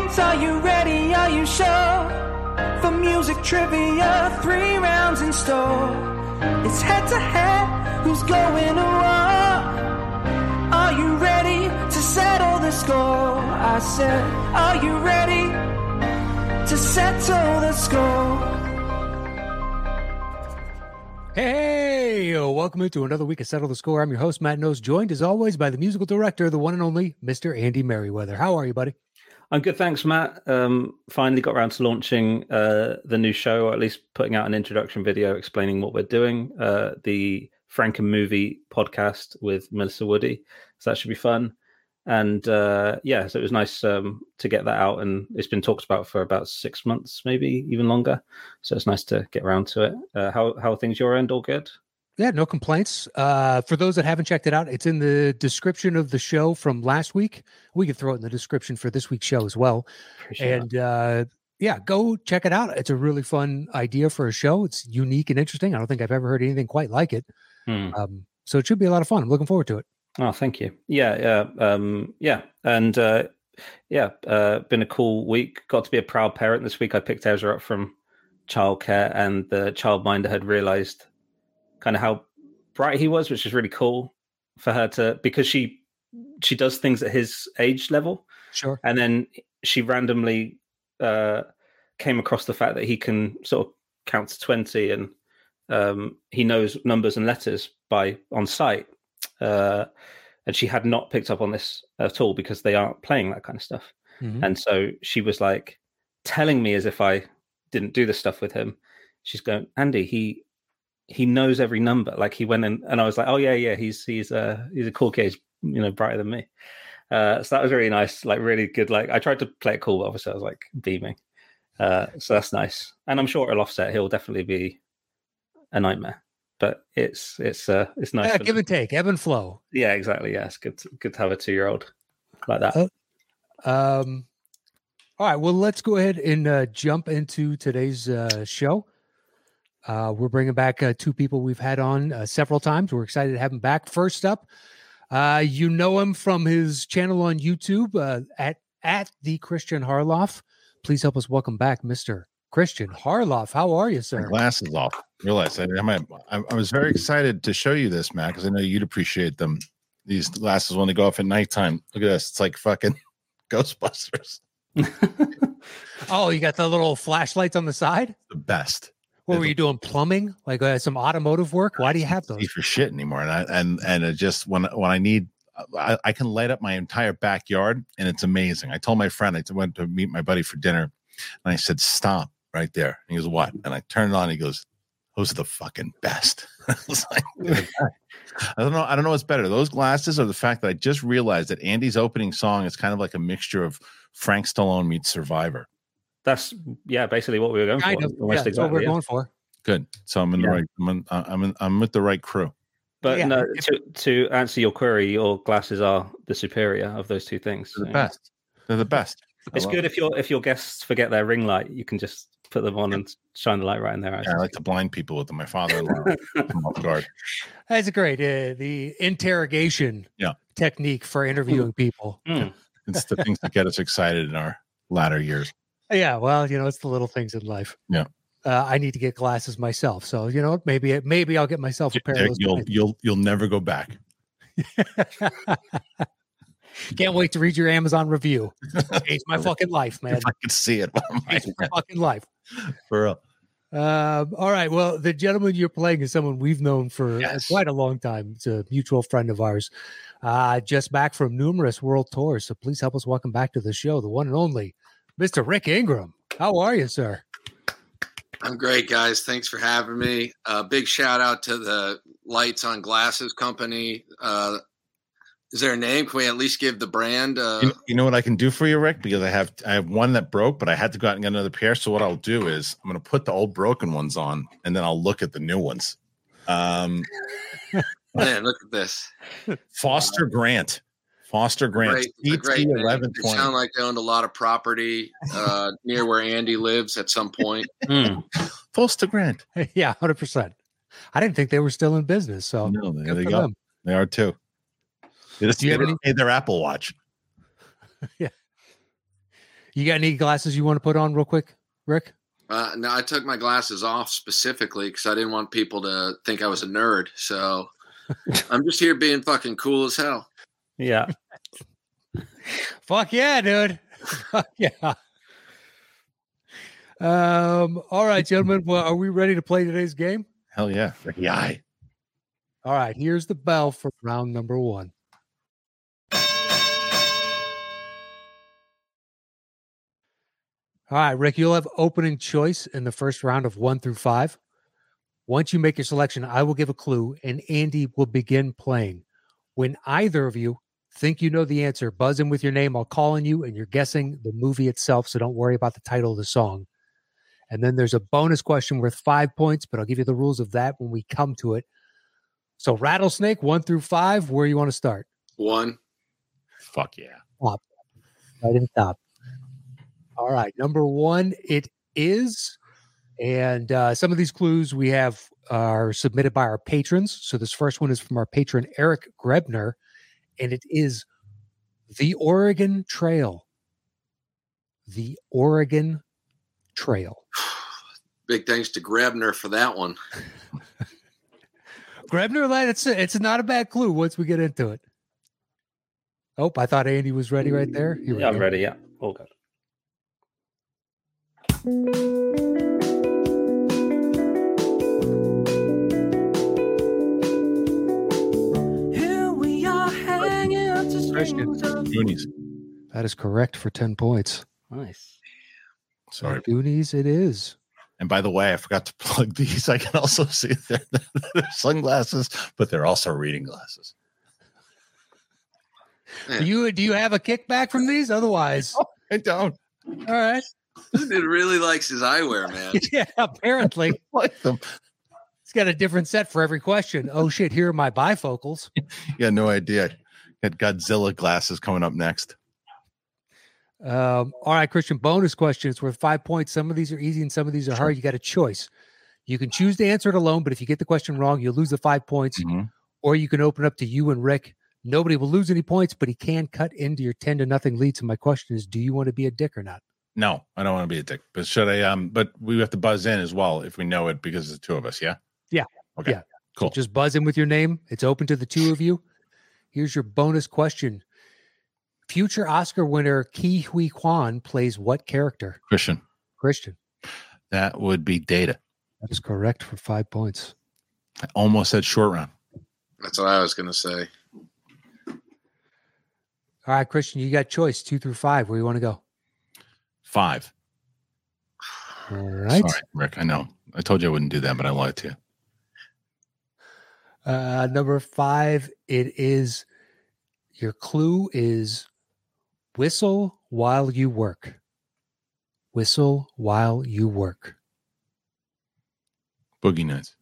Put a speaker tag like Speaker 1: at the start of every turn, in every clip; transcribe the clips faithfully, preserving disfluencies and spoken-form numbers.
Speaker 1: points, are you ready, are you sure? For music trivia, three rounds in store. It's head to head, who's going to war? Are you ready to settle the score? I said, are you ready to settle the score?
Speaker 2: Hey, welcome into another week of Settle the Score. I'm your host, Matt Knowles, joined as always by the musical director, the one and only Mister Andy Merriweather. How are you, buddy?
Speaker 3: I'm good, thanks, Matt. Um, finally got around to launching uh, the new show, or at least putting out an introduction video explaining what we're doing, uh, the Franken Movie podcast with Melissa Woody. So that should be fun. And uh, yeah, so it was nice um, to get that out, and it's been talked about for about six months, maybe even longer. So it's nice to get around to it. Uh, how how are things your end? All good?
Speaker 2: Yeah, no complaints. Uh, for those that haven't checked it out, it's in the description of the show from last week. We can throw it in the description for this week's show as well. Appreciate and uh, yeah, go check it out. It's a really fun idea for a show. It's unique and interesting. I don't think I've ever heard anything quite like it. Hmm. Um, so it should be a lot of fun. I'm looking forward to it.
Speaker 3: Oh, thank you. Yeah, yeah, um, yeah, and uh, yeah, uh, been a cool week. Got to be a proud parent this week. I picked Ezra up from childcare, and the childminder had realised kind of how bright he was, which is really cool for her to, because she she does things at his age level.
Speaker 2: Sure.
Speaker 3: And then she randomly uh, came across the fact that he can sort of count to twenty, and um, he knows numbers and letters by on sight. Uh, and she had not picked up on this at all because they aren't playing that kind of stuff. Mm-hmm. And so she was like telling me as if I didn't do this stuff with him. She's going, Andy, he he knows every number. Like he went in, and I was like, oh yeah, yeah, he's he's a he's a cool kid, he's, you know, brighter than me. Uh, so that was really nice, like really good. Like I tried to play it cool, but obviously I was like beaming. Uh, so that's nice, and I'm sure it'll offset. He'll definitely be a nightmare. But it's it's uh it's nice.
Speaker 2: Yeah, give and take, ebb and flow.
Speaker 3: Yeah, exactly. Yeah, it's good to, good to have a two year old like that.
Speaker 2: Uh, um, all right. Well, let's go ahead and uh, jump into today's uh, show. Uh, we're bringing back uh, two people we've had on uh, several times. We're excited to have him back. First up, uh, you know him from his channel on YouTube uh, at at the Christian Harloff. Please help us welcome back Mister Christian Harloff. How are you, sir?
Speaker 4: My glasses off. Realize I, I, I was very excited to show you this, Matt, because I know you'd appreciate them. These glasses when they go off at nighttime. Look at this. It's like fucking Ghostbusters.
Speaker 2: Oh, you got the little flashlights on the side?
Speaker 4: The best.
Speaker 2: What were you doing? Plumbing? Like uh, some automotive work? Why do you have those?
Speaker 4: For shit anymore. And I, and and it just when when I need, I, I can light up my entire backyard, and it's amazing. I told my friend, I went to meet my buddy for dinner, and I said, "Stop right there." And he goes, "What?" And I turned it on. He goes, "Those are the fucking best." I was like, I don't know. I don't know what's better, those glasses or the fact that I just realized that Andy's opening song is kind of like a mixture of Frank Stallone meets Survivor.
Speaker 3: That's yeah, basically what we were going
Speaker 2: kind
Speaker 3: for.
Speaker 2: Of,
Speaker 3: Almost
Speaker 2: yeah, that's
Speaker 3: exactly,
Speaker 2: what we're
Speaker 3: yeah.
Speaker 2: going for.
Speaker 4: Good. So I'm in
Speaker 3: yeah.
Speaker 4: the right. I'm in, I'm in, I'm with the right crew.
Speaker 3: But
Speaker 2: yeah,
Speaker 3: no,
Speaker 2: if,
Speaker 3: to to answer your query, your glasses are the superior of those two things.
Speaker 4: They're the best. They're the best.
Speaker 3: It's good if your if your guests forget their ring light, you can just put them on and shine the light right in their eyes.
Speaker 4: Yeah, I like to blind people with them. My father-in-law from off guard.
Speaker 2: That's great. Uh, the interrogation
Speaker 4: yeah.
Speaker 2: technique for interviewing people.
Speaker 3: Mm.
Speaker 4: It's the things that get us excited in our latter years.
Speaker 2: Yeah, well, you know, it's the little things in life.
Speaker 4: Yeah.
Speaker 2: Uh, I need to get glasses myself, so you know, maybe maybe I'll get myself a pair
Speaker 4: yeah,
Speaker 2: of those.
Speaker 4: You'll
Speaker 2: glasses.
Speaker 4: you'll you'll never go back.
Speaker 2: Can't wait to read your Amazon review. It's my fucking life, man.
Speaker 4: If I could see it.
Speaker 2: It's my fucking life.
Speaker 4: For real.
Speaker 2: Uh, all right. Well, the gentleman you're playing is someone we've known for
Speaker 4: yes.
Speaker 2: quite a long time. It's a mutual friend of ours. Uh, just back from numerous world tours. So please help us welcome back to the show, the one and only Mister Rick Ingram. How are you, sir?
Speaker 5: I'm great, guys. Thanks for having me. Uh, big shout out to the Lights on Glasses company. Uh, is there a name? Can we at least give the brand? Uh...
Speaker 4: You, you know what I can do for you, Rick? Because I have I have one that broke, but I had to go out and get another pair. So what I'll do is I'm going to put the old broken ones on, and then I'll look at the new ones. Um,
Speaker 5: Man, look at this.
Speaker 4: Foster Grant. Foster Grant.
Speaker 5: Great,
Speaker 4: E T eleven
Speaker 5: They
Speaker 4: twenty.
Speaker 5: sound like they owned a lot of property uh, near where Andy lives at some point.
Speaker 3: Mm.
Speaker 4: Foster Grant.
Speaker 2: Yeah, one hundred percent. I didn't think they were still in business. So
Speaker 4: No, there
Speaker 2: good
Speaker 4: they
Speaker 2: for
Speaker 4: go.
Speaker 2: them.
Speaker 4: They are too. They just
Speaker 2: Do you have
Speaker 4: they
Speaker 2: any-
Speaker 4: paid their Apple Watch.
Speaker 2: Yeah. You got any glasses you want to put on real quick, Rick?
Speaker 5: Uh, no, I took my glasses off specifically because I didn't want people to think I was a nerd. So I'm just here being fucking cool as hell.
Speaker 3: Yeah.
Speaker 2: Fuck yeah, dude. Fuck yeah. Um, all right, gentlemen. Well, are we ready to play today's game?
Speaker 4: Hell yeah. Yeah.
Speaker 2: All right, here's the bell for round number one. All right, Rick, you'll have opening choice in the first round of one through five. Once you make your selection, I will give a clue, and Andy will begin playing. When either of you think you know the answer, buzz in with your name. I'll call on you, and you're guessing the movie itself, so don't worry about the title of the song. And then there's a bonus question worth five points, but I'll give you the rules of that when we come to it. So Rattlesnake, one through five, where you want to start?
Speaker 5: One.
Speaker 4: Fuck yeah.
Speaker 2: Top. Right in top. All right, number one, it is. And uh, some of these clues we have are submitted by our patrons. So this first one is from our patron, Eric Grebner, and it is the Oregon Trail. The Oregon Trail.
Speaker 5: Big thanks to Grebner for that one.
Speaker 2: Grebner, it's it's not a bad clue once we get into it. Oh, I thought Andy was ready right there. Here we
Speaker 3: Yeah, I'm
Speaker 2: go.
Speaker 3: ready. Yeah. All good.
Speaker 1: Here we are hanging out to
Speaker 2: Christian.
Speaker 1: strings of
Speaker 4: Goonies.
Speaker 2: That is correct for ten points.
Speaker 3: Nice.
Speaker 4: Sorry.
Speaker 2: Goonies, it is.
Speaker 4: And by the way, I forgot to plug these. I can also see they're, they're sunglasses, but they're also reading glasses.
Speaker 2: Do you do you have a kickback from these? Otherwise,
Speaker 4: I don't
Speaker 2: all right.
Speaker 5: Dude really likes his eyewear, man.
Speaker 2: Yeah, apparently
Speaker 4: like them.
Speaker 2: it's got a different set for every question. Oh shit! Here are my bifocals.
Speaker 4: Yeah, no idea. Got Godzilla glasses coming up next.
Speaker 2: Um, all right, Christian. Bonus question. It's worth five points. Some of these are easy and some of these are hard. You got a choice. You can choose to answer it alone, but if you get the question wrong, you'll lose the five points.
Speaker 4: Mm-hmm.
Speaker 2: Or you can open up to you and Rick. Nobody will lose any points, but he can cut into your ten to nothing lead. So my question is, do you want to be a dick or not?
Speaker 4: No, I don't want to be a dick. But should I? Um, but we have to buzz in as well if we know it because it's the two of us. Yeah.
Speaker 2: Yeah.
Speaker 4: Okay.
Speaker 2: Yeah.
Speaker 4: Cool.
Speaker 2: So just buzz in with your name. It's open to the two of you. Here's your bonus question. Future Oscar winner Ke Huy Quan plays what character?
Speaker 4: Christian.
Speaker 2: Christian.
Speaker 4: That would be Data.
Speaker 2: That is correct for five points.
Speaker 4: I almost said short round.
Speaker 5: That's what I was going to say.
Speaker 2: All right, Christian, you got choice two through five. Where you want to go?
Speaker 4: Five.
Speaker 2: All right.
Speaker 4: Sorry, Rick. I know. I told you I wouldn't do that, but I lied to you.
Speaker 2: Uh, number five, it is your clue is whistle while you work. Whistle while you work.
Speaker 4: Boogie Nights.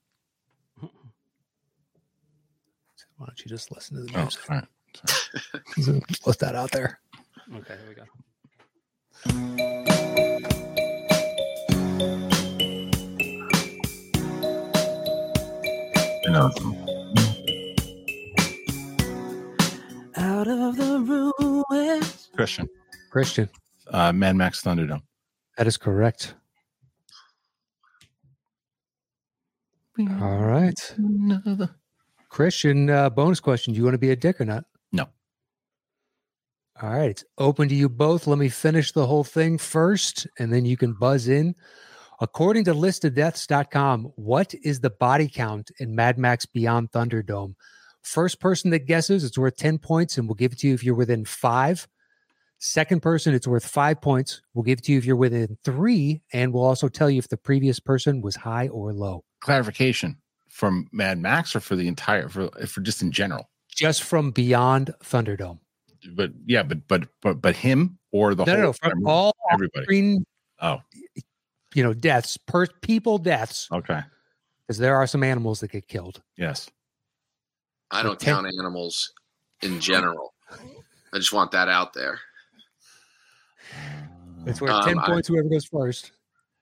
Speaker 2: Why don't you just listen to the
Speaker 4: Oh,
Speaker 2: music?
Speaker 4: all right. Sorry.
Speaker 2: Let that out there.
Speaker 3: Okay, here we go.
Speaker 4: I know.
Speaker 1: out of the ruins.
Speaker 4: Christian.
Speaker 2: Christian.
Speaker 4: Uh, Mad Max Thunderdome.
Speaker 2: That is correct. All right.
Speaker 4: Another.
Speaker 2: Christian, uh, bonus question. Do you want to be a dick or not?
Speaker 4: No.
Speaker 2: All right. It's open to you both. Let me finish the whole thing first, and then you can buzz in. According to list of deaths dot com, what is the body count in Mad Max Beyond Thunderdome? First person that guesses, it's worth ten points, and we'll give it to you if you're within five. Second person, it's worth five points. We'll give it to you if you're within three, and we'll also tell you if the previous person was high or low.
Speaker 4: Clarification from Mad Max or for the entire, for, for just in general?
Speaker 2: Just from Beyond Thunderdome.
Speaker 4: But yeah, but, but, but, but him or the
Speaker 2: No,
Speaker 4: whole,
Speaker 2: no, no, from all
Speaker 4: everybody.
Speaker 2: screen,
Speaker 4: Oh,
Speaker 2: you know, deaths, per people deaths,
Speaker 4: okay.
Speaker 2: because there are some animals that get killed.
Speaker 4: Yes.
Speaker 5: I don't
Speaker 2: Ten-
Speaker 5: count animals in general. I just want that out there.
Speaker 2: It's worth
Speaker 5: Um,
Speaker 2: ten
Speaker 5: I-
Speaker 2: points, whoever goes first.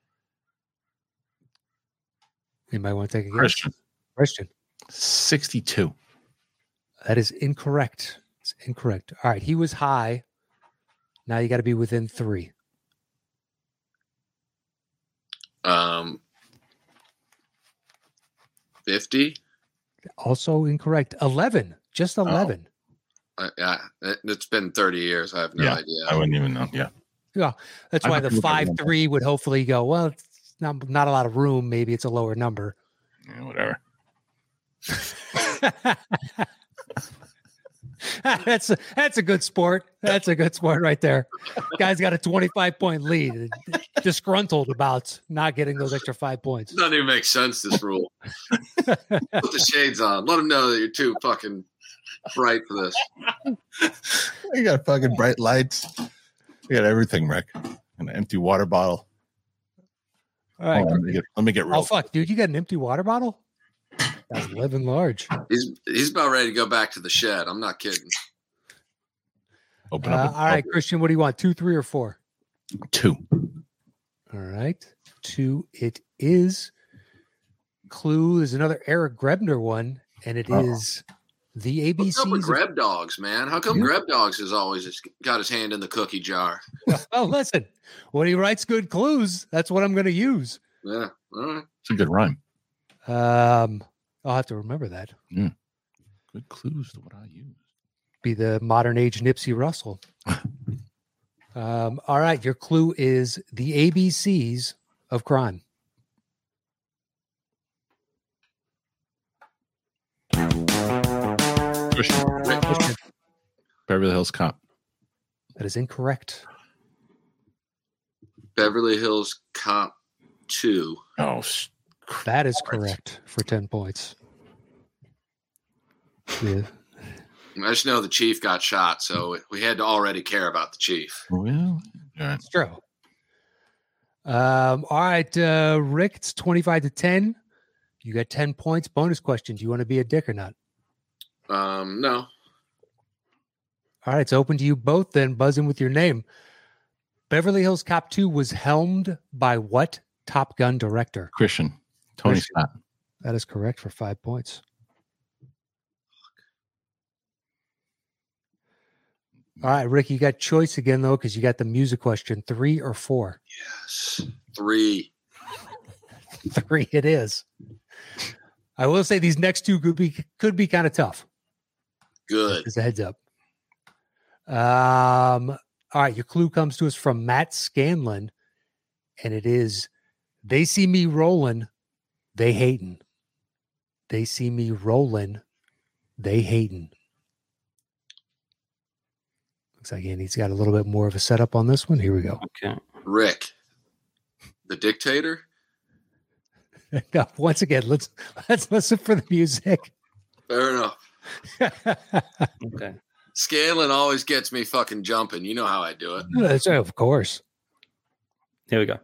Speaker 2: Anybody want to take a guess?
Speaker 4: Christian.
Speaker 2: Christian.
Speaker 4: sixty-two.
Speaker 2: That is incorrect. It's incorrect. All right. He was high. Now you got to be within three.
Speaker 5: Um, fifty.
Speaker 2: Also incorrect. eleven. Just eleven.
Speaker 5: Uh, yeah, it, it's been thirty years. I have no
Speaker 4: Yeah,
Speaker 5: idea.
Speaker 4: I wouldn't even know. Yeah.
Speaker 2: Yeah. That's
Speaker 4: I
Speaker 2: why
Speaker 4: have
Speaker 2: the
Speaker 4: to look at
Speaker 2: five
Speaker 4: one.
Speaker 2: three would hopefully go, well, it's not, not a lot of room. Maybe it's a lower number.
Speaker 4: Yeah, whatever.
Speaker 2: that's a, that's a good sport. That's a good sport right there. Guy's got a twenty-five point lead. Disgruntled about not getting those extra five points.
Speaker 5: Doesn't even make sense, this rule. Put the shades on. Let them know that you're too fucking bright for this.
Speaker 4: You got fucking bright lights. You got everything, Rick. An empty water bottle.
Speaker 2: All right.
Speaker 4: Hold on, let, me get, let me get real.
Speaker 2: Oh, fuck, dude. You got an empty water bottle? That's living large.
Speaker 5: He's he's about ready to go back to the shed. I'm not kidding.
Speaker 4: Open
Speaker 2: Uh,
Speaker 4: up.
Speaker 2: all right, Christian, what do you want? Two, three, or four?
Speaker 4: Two.
Speaker 2: All right. Two, it is. Clue is another Eric Grebner one, and it
Speaker 4: Uh-oh.
Speaker 2: is the A B
Speaker 5: What's up with
Speaker 2: Cs.
Speaker 5: Greb Dogs, man? How come
Speaker 2: Yeah.
Speaker 5: Greb Dogs has always just got his hand in the cookie jar?
Speaker 2: Oh, listen, when he writes good clues, that's what I'm going to use.
Speaker 5: Yeah, all right.
Speaker 4: It's a good rhyme.
Speaker 2: Um, I'll have to remember that.
Speaker 4: Good clues to what I use.
Speaker 2: Be the modern age Nipsey Russell. um, all right, your clue is the A B Cs of crime.
Speaker 4: Christian. Beverly Hills Cop.
Speaker 2: That is incorrect.
Speaker 5: Beverly Hills Cop two.
Speaker 4: Oh, sh-
Speaker 2: That is correct for ten points. Yeah.
Speaker 5: I just know the chief got shot, so we had to already care about the chief.
Speaker 4: well, yeah.
Speaker 2: It's true. Um, all right, uh, Rick, it's twenty-five to ten. You got ten points. Bonus question. Do you want to be a dick or not?
Speaker 5: Um, no.
Speaker 2: All right, it's open to you both then. Buzz in with your name. Beverly Hills Cop two was helmed by what Top Gun director?
Speaker 4: Christian. Tony
Speaker 2: Christian.
Speaker 4: Scott.
Speaker 2: That is correct for five points. All right, Rick, you got choice again, though, because you got the music question. Three or four?
Speaker 5: Yes. Three.
Speaker 2: Three it is. I will say these next two could be could be kind of tough.
Speaker 5: Good.
Speaker 2: Just a heads up. Um, all right, your clue comes to us from Matt Scanlon, and it is they see me rolling, they hating. They see me rolling, they hating. Looks like Andy's got a little bit more of a setup on this one. Here we go.
Speaker 3: Okay.
Speaker 5: Rick. The dictator?
Speaker 2: Now, once again, let's let's listen for the music.
Speaker 5: Fair enough.
Speaker 3: Okay.
Speaker 5: Scanlon always gets me fucking jumping. You know how I do it.
Speaker 2: That's, of course.
Speaker 3: Here we go.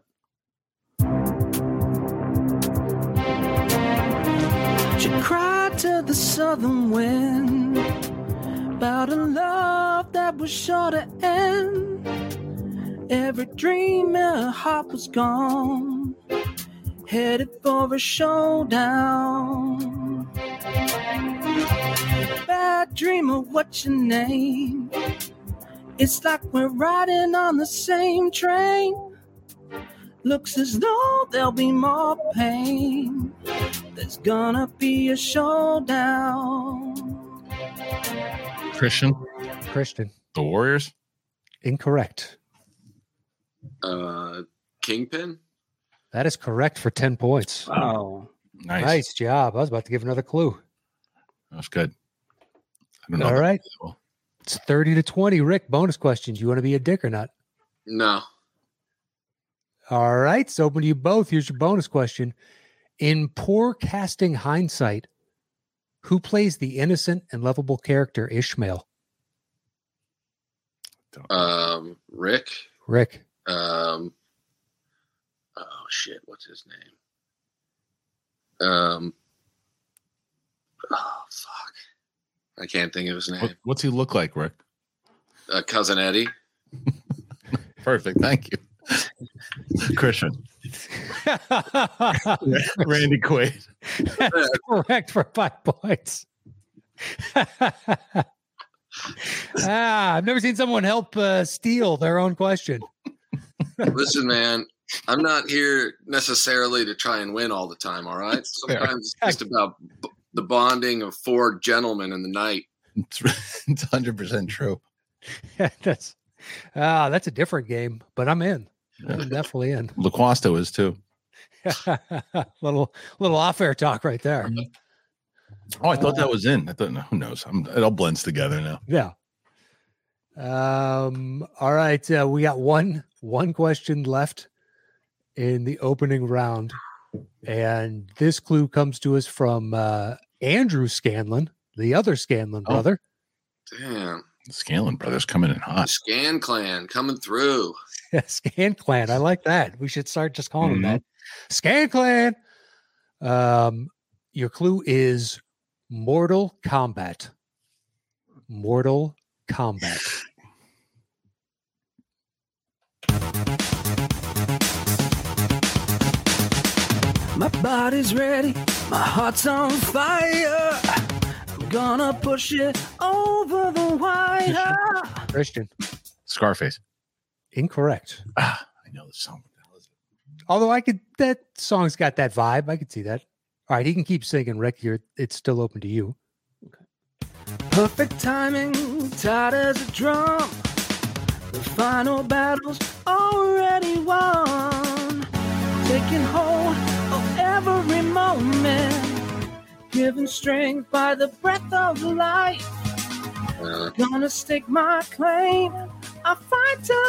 Speaker 1: She cried to the southern wind about a love that was sure to end. Every dream in her heart was gone, headed for a showdown. Bad dreamer, what's your name? It's like we're riding on the same train. Looks as though there'll be more pain. There's gonna be a showdown.
Speaker 4: Christian.
Speaker 2: Christian,
Speaker 4: The Warriors.
Speaker 2: incorrect.
Speaker 5: Uh, Kingpin?
Speaker 2: That is correct for ten points.
Speaker 3: Oh.
Speaker 4: Nice.
Speaker 2: Nice job. I was about to give another clue.
Speaker 4: That's good. I don't know.
Speaker 2: All
Speaker 4: that
Speaker 2: right.
Speaker 4: well.
Speaker 2: It's thirty to twenty. Rick, bonus question. Do you want to be a dick or not?
Speaker 5: No.
Speaker 2: All right. It's open to you both. Here's your bonus question. In Poor Casting Hindsight, who plays the innocent and lovable character Ishmael?
Speaker 5: Um, Rick?
Speaker 2: Rick.
Speaker 5: Um, oh, shit. What's his name? Um, oh, fuck. I can't think of his name.
Speaker 4: What, what's he look like, Rick?
Speaker 5: Uh, Cousin Eddie.
Speaker 4: Perfect. Thank you. Christian. Randy Quaid.
Speaker 2: That's correct for five points. ah, I've never seen someone help uh, steal their own question.
Speaker 5: Listen, man, I'm not here necessarily to try and win all the time. All right. Sometimes it's just about b- the bonding of four gentlemen in the night.
Speaker 4: It's one hundred percent true.
Speaker 2: that's ah, that's a different game, but I'm in. I'm definitely in.
Speaker 4: LaQuasto is too.
Speaker 2: little little off-air talk right there.
Speaker 4: Oh, I thought that was in. I thought, no, who knows? I'm, it all blends together now.
Speaker 2: Yeah. Um. All right. Uh, we got one one question left in the opening round, and this clue comes to us from uh, Andrew Scanlon, the other Scanlon
Speaker 4: Oh.
Speaker 2: brother.
Speaker 5: Damn.
Speaker 4: The Scanlon brothers coming in hot.
Speaker 5: Scan Clan coming through.
Speaker 2: Scan Clan. I like that. We should start just calling them that. Scan Clan. Um, your clue is Mortal Kombat. Mortal Kombat.
Speaker 1: My body's ready, my heart's on fire. I'm gonna push it over the wire.
Speaker 2: Christian.
Speaker 4: Scarface.
Speaker 2: Incorrect.
Speaker 4: Ah, I know the song. What the hell is it?
Speaker 2: Although I could, that song's got that vibe. I could see that. All right, he can keep singing, Rick. You're, it's still open to you.
Speaker 1: Perfect timing, tight as a drum. The final battle's already won. Taking hold of every moment. Given strength by the breath of life.
Speaker 5: Uh,
Speaker 1: Gonna stake my claim. I fight to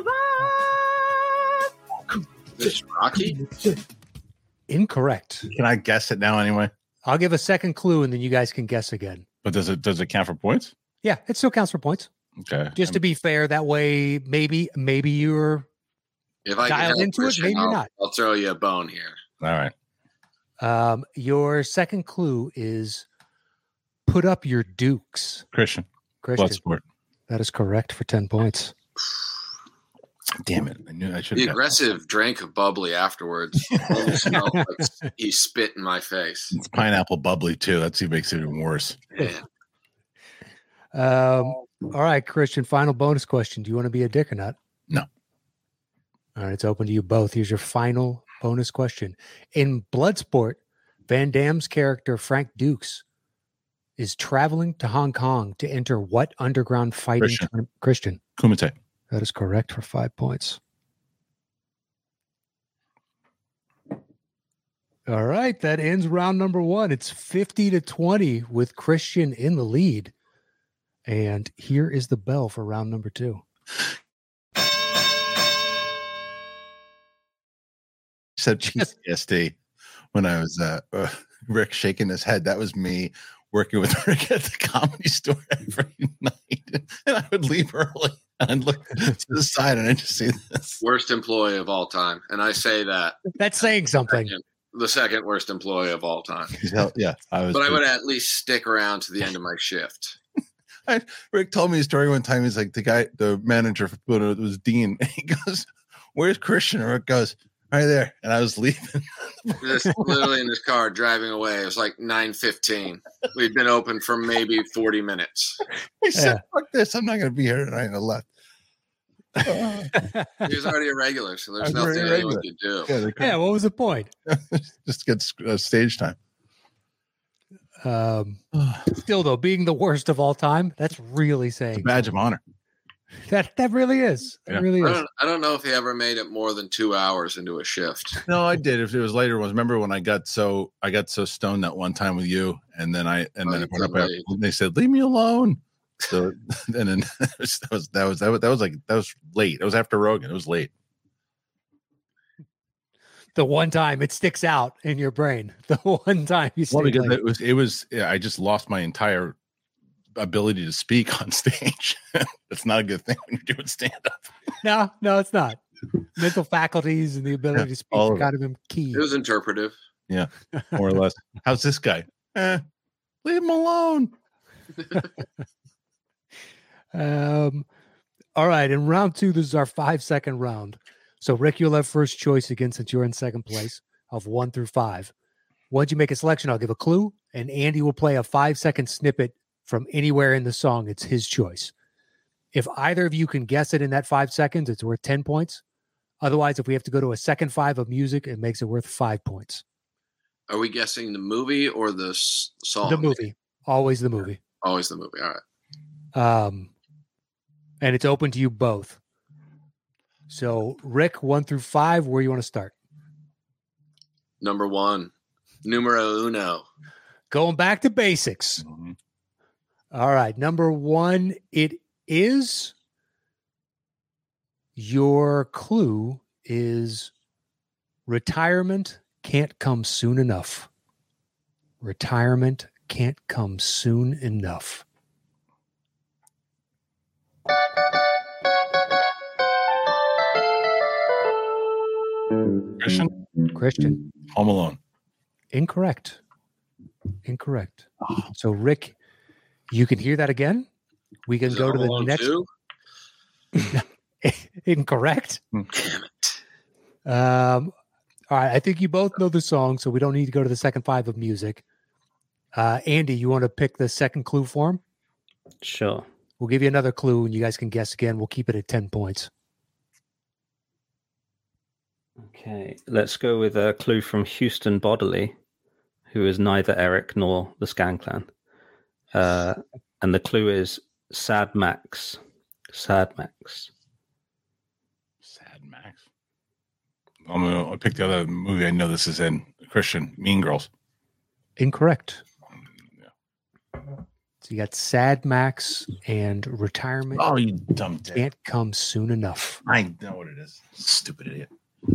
Speaker 1: survive.
Speaker 5: this Rocky?
Speaker 2: Incorrect.
Speaker 4: Can I guess it now anyway?
Speaker 2: I'll give a second clue, and then you guys can guess again.
Speaker 4: But does it does it count for points?
Speaker 2: Yeah, it still counts for points.
Speaker 4: Okay.
Speaker 2: Just to be fair, that way, maybe maybe you're
Speaker 5: If I can
Speaker 2: dialed
Speaker 5: help
Speaker 2: into it,
Speaker 5: Christian,
Speaker 2: maybe you're
Speaker 5: I'll,
Speaker 2: not.
Speaker 5: I'll throw you a bone here.
Speaker 4: All right.
Speaker 2: Um, your second clue is put up your dukes.
Speaker 4: Christian.
Speaker 2: Christian,
Speaker 4: Bloodsport.
Speaker 2: that is correct for ten points.
Speaker 4: Damn it. I knew I should
Speaker 5: The
Speaker 4: have.
Speaker 5: aggressive drink of bubbly afterwards almost smelled like he spit in my face.
Speaker 4: It's pineapple bubbly too. That's what makes it even worse.
Speaker 5: Man.
Speaker 2: Um, all right, Christian, final bonus question. Do you want to be a dick or not?
Speaker 4: No.
Speaker 2: All right, it's open to you both. Here's your final bonus question. In Bloodsport, Van Damme's character, Frank Dukes, is traveling to Hong Kong to enter what underground fighting
Speaker 4: Christian.
Speaker 2: tournament? Christian.
Speaker 4: Kumite.
Speaker 2: That is correct for five points. All right, that ends round number one. It's fifty to twenty with Christian in the lead. And here is the bell for round number two.
Speaker 4: Said P T S D when I was uh, uh, Rick shaking his head. That was me working with Rick at the Comedy Store every night, and I would leave early and I'd look to the side and I just see this.
Speaker 5: Worst employee of all time. And I say that
Speaker 2: That's saying something.
Speaker 5: second, the second worst employee of all time.
Speaker 4: Yeah, I was.
Speaker 5: But I would at least stick around to the end of my shift.
Speaker 4: I, Rick told me a story one time. He's like, the guy, the manager for Pluto, it was Dean. And he goes, "Where's Christian?" And Rick goes, "Right there." And I was leaving.
Speaker 5: Just literally in his car driving away. It was like nine fifteen. We'd been open for maybe forty minutes.
Speaker 4: He said,
Speaker 2: Yeah.
Speaker 4: "Fuck this! I'm not going to be here tonight." And I left.
Speaker 5: He was already a regular, so there's
Speaker 4: I was already
Speaker 5: nothing
Speaker 4: a
Speaker 5: anyone
Speaker 4: regular.
Speaker 5: could do.
Speaker 4: Yeah, they
Speaker 2: Yeah, what was the point?
Speaker 4: just get uh, stage time.
Speaker 2: Um, still, though, being the worst of all time, that's really
Speaker 4: It's a
Speaker 2: saying
Speaker 4: badge of honor.
Speaker 2: that. That really is. That
Speaker 4: Yeah.
Speaker 2: really
Speaker 5: I
Speaker 2: is.
Speaker 5: don't, I don't know if he ever made it more than two hours into a shift.
Speaker 4: No, I did. If it was later, was remember when I got so I got so stoned that one time with you, and then I and
Speaker 5: Oh,
Speaker 4: then
Speaker 5: you
Speaker 4: I went up
Speaker 5: couldn't
Speaker 4: after-
Speaker 5: leave.
Speaker 4: and they said, "Leave me alone." So and then that was that was that was that was, that was like that was late. It was after Rogan. It was late.
Speaker 2: The one time it sticks out in your brain. The one time you
Speaker 4: Well,
Speaker 2: stayed
Speaker 4: because
Speaker 2: late.
Speaker 4: it was it was yeah, I just lost my entire ability to speak on stage. That's not a good thing when you're doing stand up.
Speaker 2: No, no, it's not. Mental faculties and the ability
Speaker 4: Yeah,
Speaker 2: to speak
Speaker 4: all
Speaker 2: are
Speaker 4: of
Speaker 2: kind of key.
Speaker 5: It was interpretive.
Speaker 4: More or less. How's this guy? Eh, leave him alone.
Speaker 2: Um, all right, in round two, this is our five second round. So, Rick, you'll have first choice again since you're in second place of one through five. Once you make a selection, I'll give a clue, and Andy will play a five second snippet from anywhere in the song. It's his choice. If either of you can guess it in that five seconds, it's worth ten points. Otherwise, if we have to go to a second five of music, it makes it worth five points.
Speaker 5: Are we guessing the movie or the s- song?
Speaker 2: The movie. Always the movie.
Speaker 5: Always the movie. All right.
Speaker 2: Um, and it's open to you both. So, Rick, one through five, where you want to start?
Speaker 5: Number one. Numero uno.
Speaker 2: Going back to basics.
Speaker 4: Mm-hmm.
Speaker 2: All right. Number one, it is. Your clue is retirement can't come soon enough. Retirement can't come soon enough.
Speaker 4: Christian?
Speaker 2: Christian.
Speaker 4: Home Alone.
Speaker 2: Incorrect. Incorrect. So, Rick, you can hear that again. We can
Speaker 5: Is it
Speaker 2: go to
Speaker 5: Home
Speaker 2: the
Speaker 5: Alone
Speaker 2: next.
Speaker 5: two?
Speaker 2: Incorrect.
Speaker 5: Damn it.
Speaker 2: Um, all right. I think you both know the song, so we don't need to go to the second five of music. Uh, Andy, you want to pick the second clue for him?
Speaker 3: Sure.
Speaker 2: We'll give you another clue, and you guys can guess again. We'll keep it at ten points.
Speaker 3: Okay, let's go with a clue from Houston Bodily, who is neither Eric nor the Scan Clan. Uh, and the clue is Sad Max. Sad Max.
Speaker 4: Sad Max. I'm gonna I'll pick the other movie I know this is in. Christian, Mean Girls.
Speaker 2: Incorrect.
Speaker 4: Yeah.
Speaker 2: So you got Sad Max and retirement
Speaker 4: Oh, you dumb dick.
Speaker 2: can't come soon enough.
Speaker 4: I know what it is. Stupid idiot.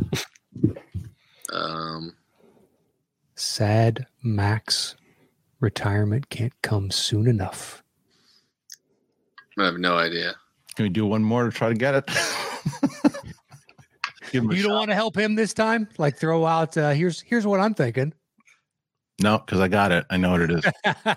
Speaker 5: Um,
Speaker 2: Sad Max, retirement can't come soon enough.
Speaker 5: I have no idea.
Speaker 4: Can we do one more to try to get it? Give him a
Speaker 2: You don't
Speaker 4: shot.
Speaker 2: want to help him this time? Like throw out, uh, here's here's what I'm thinking.
Speaker 4: No, because I got it. I know what it is.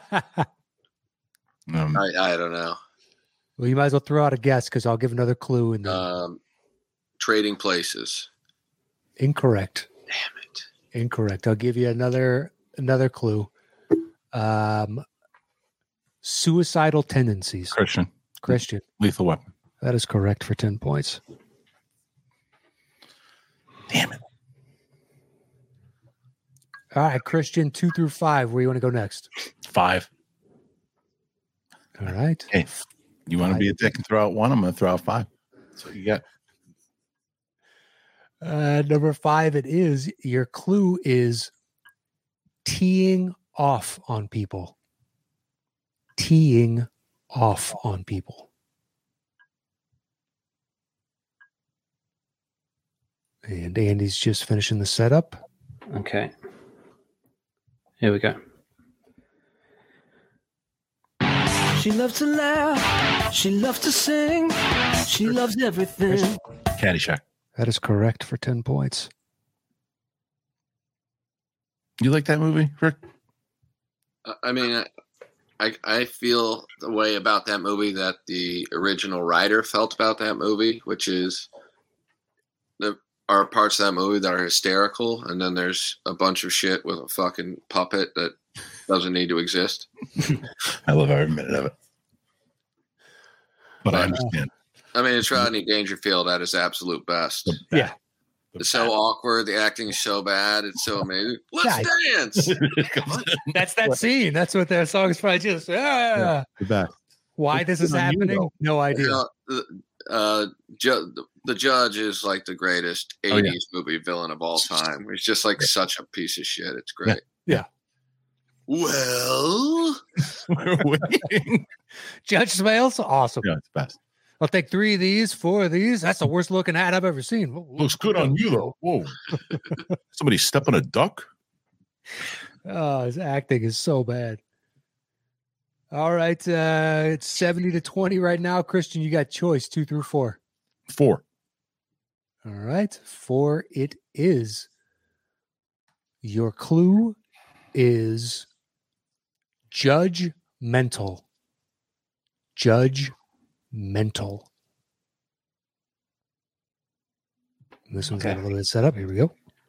Speaker 4: Um,
Speaker 5: I, I don't know.
Speaker 2: Well, you might as well throw out a guess because I'll give another clue. And then
Speaker 5: Um, Trading Places.
Speaker 2: incorrect,
Speaker 5: Damn it.
Speaker 2: incorrect. I'll give you another another clue. Um, suicidal tendencies.
Speaker 4: Christian,
Speaker 2: Christian,
Speaker 4: Lethal Weapon.
Speaker 2: that is correct for ten points.
Speaker 4: Damn it.
Speaker 2: All right, Christian, two through five. Where you want to go next?
Speaker 4: Five.
Speaker 2: All right.
Speaker 4: Hey, you want to be a dick and throw out one? I'm going to throw out five. That's what you got.
Speaker 2: Uh, number five, it is. Your clue is teeing off on people. Teeing off on people. And Andy's just finishing the setup.
Speaker 3: Okay. Here we go.
Speaker 1: She loves to laugh. She loves to sing. She loves everything.
Speaker 4: Caddyshack.
Speaker 2: That is correct for ten points.
Speaker 4: You like that movie, Rick?
Speaker 5: Uh, I mean, I, I I feel the way about that movie that the original writer felt about that movie, which is there are parts of that movie that are hysterical, and then there's a bunch of shit with a fucking puppet that doesn't need to exist.
Speaker 4: I love every minute of it. But I understand.
Speaker 5: I mean, it's Rodney Dangerfield at his absolute best.
Speaker 4: The
Speaker 2: Yeah.
Speaker 4: the
Speaker 5: It's so awkward. The acting is so bad. It's so amazing. Let's dance.
Speaker 2: That's that scene. That's what that song is probably just. Ah.
Speaker 4: The best.
Speaker 2: Why this is
Speaker 4: Good on you,
Speaker 2: happening?
Speaker 4: though.
Speaker 2: No idea.
Speaker 5: You know, the, uh, ju- the Judge is like the greatest
Speaker 4: Oh, yeah.
Speaker 5: eighties movie villain of all time. He's just like such a piece of shit. It's great.
Speaker 2: Yeah.
Speaker 5: Well,
Speaker 4: We're waiting.
Speaker 2: Judge Smails, awesome.
Speaker 4: Yeah, it's best.
Speaker 2: I'll take three of these, four of these. That's the worst looking hat I've ever seen.
Speaker 4: Looks good on you, though. Whoa. Somebody step on a duck?
Speaker 2: Oh, his acting is so bad. All right. Uh, it's seventy to twenty right now. Christian, you got choice two through four.
Speaker 4: Four.
Speaker 2: All right. Four it is. Your clue is judgmental. Judgmental. This one's got a
Speaker 3: Okay.
Speaker 2: little bit set up. Here we go.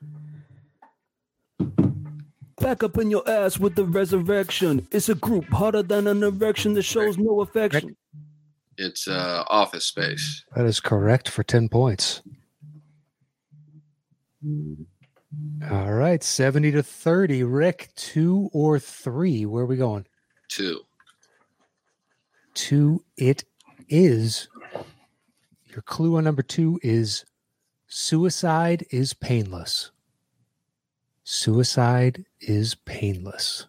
Speaker 1: Back up in your ass with the resurrection. It's a group harder than an erection that shows no affection.
Speaker 5: it's uh, Office Space.
Speaker 2: That is correct for ten points. All right, seventy to thirty. Rick, two or three? Where are we going?
Speaker 5: Two.
Speaker 2: Two it is. Your clue on number two is suicide is painless. Suicide is painless.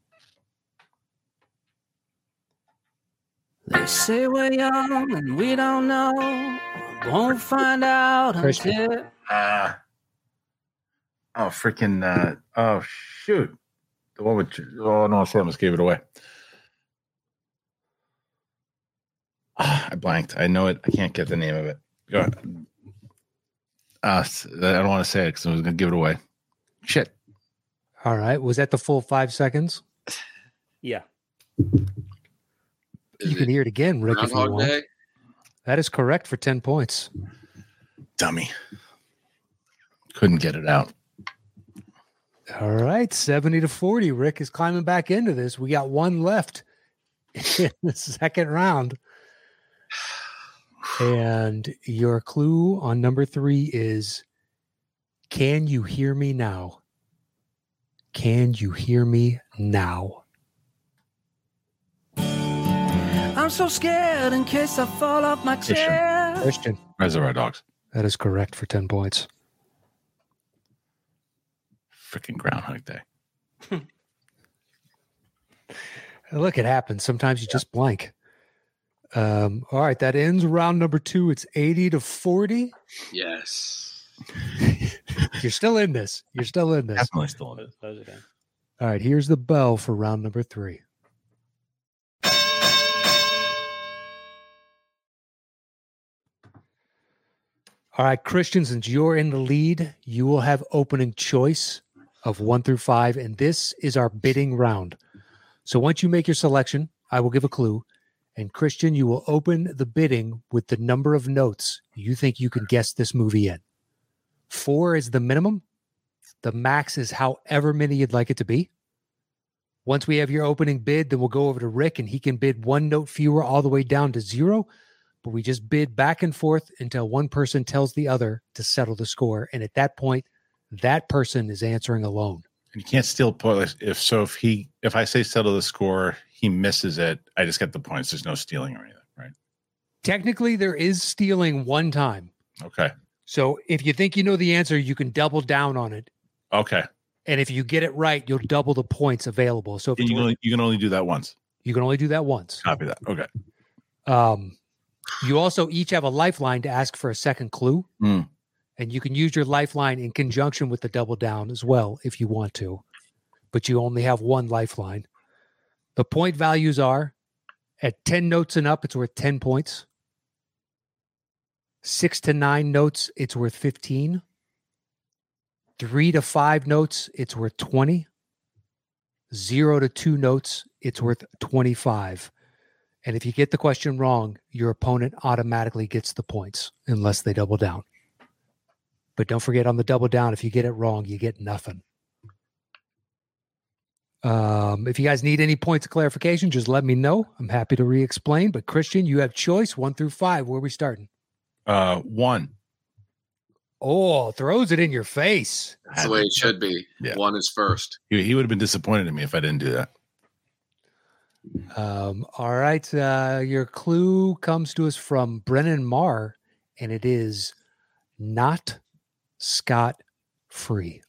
Speaker 1: They say we're young and we don't know. Won't find out
Speaker 2: Christian.
Speaker 1: until.
Speaker 4: Uh, oh, freaking. Uh, oh, shoot. The one with. Oh, no, I almost gave it away. Ah, I blanked. I know it. I can't get the name of it. Go ahead. Uh, I don't want to say it because I was going to give it away. Shit.
Speaker 2: All right. Was that the full five seconds?
Speaker 3: Yeah.
Speaker 5: Is
Speaker 2: You can
Speaker 5: it
Speaker 2: hear it again, Rick, if you
Speaker 5: Groundhog
Speaker 2: want.
Speaker 5: Day?
Speaker 2: That is correct for ten points.
Speaker 4: Dummy. Couldn't get it out.
Speaker 2: All right. seventy to forty. Rick is climbing back into this. We got one left in the second round. And your clue on number three is, can you hear me now? Can you hear me now?
Speaker 1: I'm so scared in case I fall off my chair.
Speaker 2: Christian.
Speaker 4: Reservoir Dogs.
Speaker 2: That is correct for ten points.
Speaker 4: Freaking Groundhog Day.
Speaker 2: Look, it happens. Sometimes you just blank. Um, all right, that ends round number two. It's eighty to forty.
Speaker 5: Yes.
Speaker 2: You're still in this. You're still in this.
Speaker 4: Definitely still in it.
Speaker 3: Those again.
Speaker 2: All right, here's the bell for round number three. All right, Christian, since you're in the lead, you will have opening choice of one through five, and this is our bidding round. So once you make your selection, I will give a clue, and Christian, you will open the bidding with the number of notes you think you can guess this movie in. Four is the minimum. The max is however many you'd like it to be. Once we have your opening bid, then we'll go over to Rick, and he can bid one note fewer all the way down to zero. But we just bid back and forth until one person tells the other to settle the score. And at that point, that person is answering alone.
Speaker 4: And you can't steal points. If so, if he, if I say settle the score, he misses it. I just get the points. There's no stealing or anything, right?
Speaker 2: Technically, there is stealing one time.
Speaker 4: Okay.
Speaker 2: So if you think you know the answer, you can double down on it.
Speaker 4: Okay.
Speaker 2: And if you get it right, you'll double the points available. So if
Speaker 4: And
Speaker 2: it's
Speaker 4: you can,
Speaker 2: worth-
Speaker 4: only, you can only do that once.
Speaker 2: you can only do that once.
Speaker 4: Copy that. Okay.
Speaker 2: Um, you also each have a lifeline to ask for a second clue.
Speaker 4: Mm.
Speaker 2: And you can use your lifeline in conjunction with the double down as well if you want to. But you only have one lifeline. The point values are at ten notes and up, it's worth ten points. Six to nine notes, it's worth fifteen. Three to five notes, it's worth twenty. Zero to two notes, it's worth twenty-five. And if you get the question wrong, your opponent automatically gets the points unless they double down. But don't forget on the double down, if you get it wrong, you get nothing. Um, if you guys need any points of clarification, just let me know. I'm happy to re-explain. But Christian, you have choice one through five. Where are we starting?
Speaker 4: Uh, one.
Speaker 2: Oh, throws it in your face.
Speaker 5: That's the way it should be.
Speaker 4: Yeah.
Speaker 5: One is first.
Speaker 4: He, he would have been disappointed in me if I didn't do that.
Speaker 2: Um, all right. Uh, your clue comes to us from Brennan Marr, and it is not scot-free.